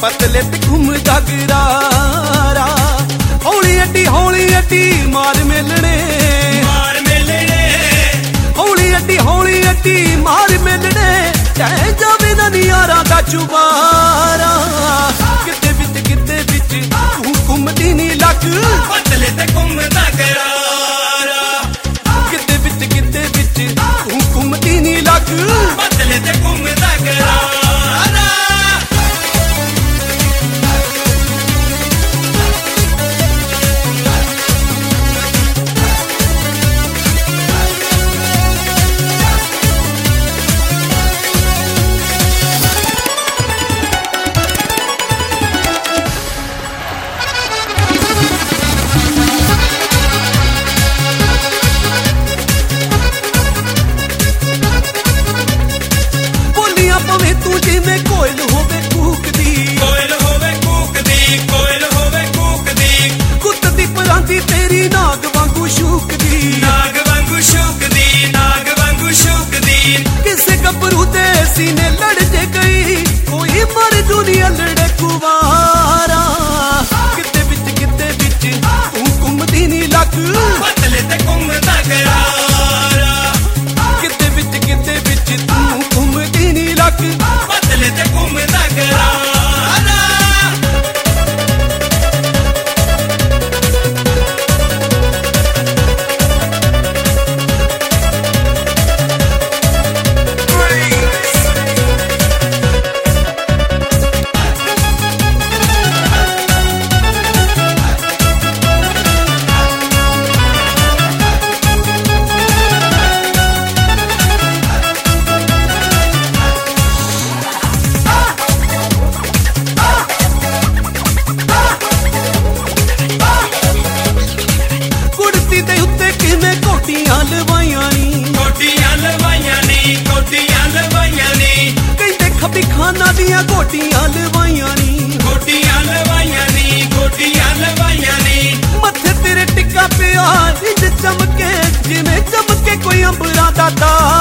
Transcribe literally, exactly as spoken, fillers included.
पतले ते घूमदा गरारा हौली अड्डी हौली अड्डी मार मेलने मार मेलने हौली अड्डी हौली अड्डी मार मेलने तै जावे ना नियारा दा चुबारा किते बिच किते बिच तू घूमदी नी लक पतले ते घूमदा गरारा किते बिच किते बिच तू घूमदी नी लक पतले ते घूमदा गरारा तू जिवें कोयल होवे कूकदी कोयल होवे कूकदी कोयल होवे कूकदी कुत्त दी परांदी तेरी नाग वांगू शूकदी नाग वांगू शूकदी नाग वांगू शूकदी किसे गबरू दे सीने लड़ जे गई कोई मर दुनिया लड़े कुवारा किते बिच किते बिच तू घूमदी नी लक पतले ते घूमदा गरारा किते बिच किते बिच तू घूमदी नी लक पतले ते घूमदा गरारा कोटियां लवाइयां नी कोटियां लवाइयां नी कोटियां लवाइयां नी कहंदे खबी खाना दियां कोटियां लवाइयां नी कोटियां लवाइयां नी कोटियां लवाइयां नी मत्थे तेरे टिक्का पिया इंज चमके जिवें चमके कोई अंबरा दा तारा